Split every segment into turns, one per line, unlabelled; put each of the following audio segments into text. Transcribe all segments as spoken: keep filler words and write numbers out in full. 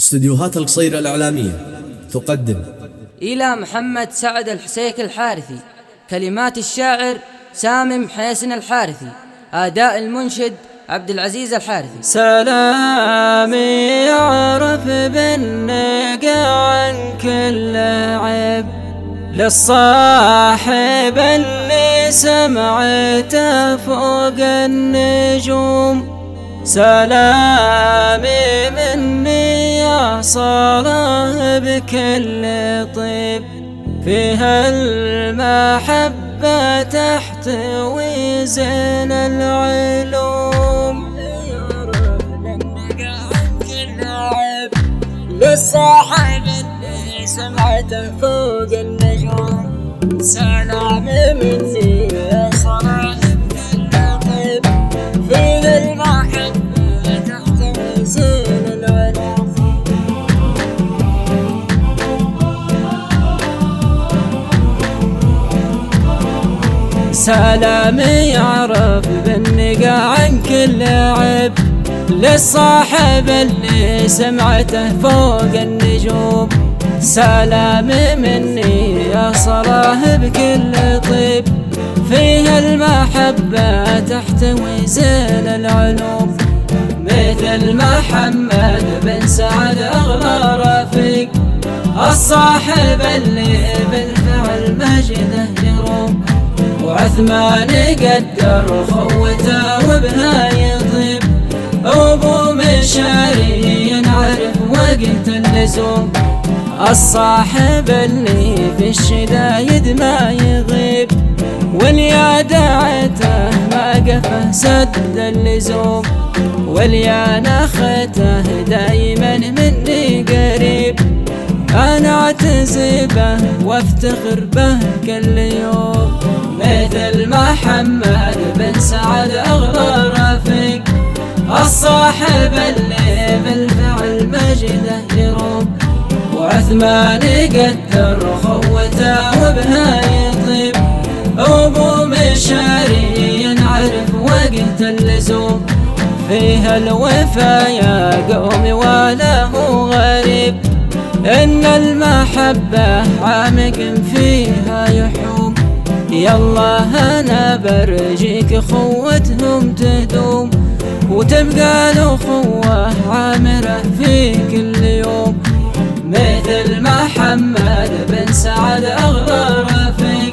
استديوهات القصيرة الإعلامية تقدم
إلى محمد سعد الحسيك الحارثي. كلمات الشاعر سامي محيسن الحارثي. أداء المنشد عبد العزيز الحارثي.
سلامي يعرف بالنقا عن كل عيب، للصاحب اللي سمعته فوق النجوم. سلامي مني يا صلاح بكل طيب، فيها المحبة تحتوي زين العلوم. للصاحب اللي سمعته فوق النجوم. سلامي مني يا صلاح بكل طيب، فيها المحبة تحتوي زين العلوم. سلامي يعرف بالنقا عن كل عيب، للصاحب اللي سمعته فوق النجوم. سلامي مني يا صلاح بكل طيب، فيها المحبة تحتوي زين العلوم. مثل محمد بن سعد أغلى رفيق، الصاحب اللي بالفعل مجده يروم. وعثمان قدر خوته وبها يطيب، أبو مشاري ينعرف وقت اللزوم. الصاحب اللي في الشدايد ما يغيب، واليا دعته ما قفه سد اللزوم. واليا نخته دايما مني قريب، أنا أعتزي به وافتخر به كل يوم. مثل محمد بن سعد أغلى رفيق، الصاحب اللي بالفعل مجده يروم. وعثمان قدر خوته وبها يطيب، أبو مشاري ينعرف وقت اللزوم. فيها الوفا يا قومي وله غريب، إن المحبة عامق فيها يحوم. يالله أنا برجيك خوتهم تدوم، وتبقى الأخوة عامرة في كل يوم. مثل محمد بن سعد أغلى رفيق،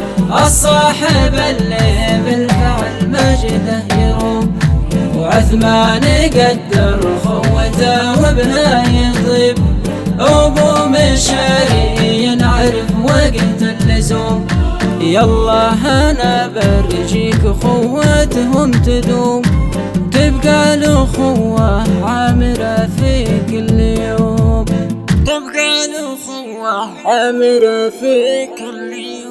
الصاحب اللي بالفعل مجده يروم. وعثمان قدر خوته وبها يطيب، أبو مشاري ينعرف وقت اللزوم. يالله أنا برجيك خوتهم تدوم، تبقى الأخوة عامرة في كل يوم. تبقى الأخوة عامرة في كل يوم.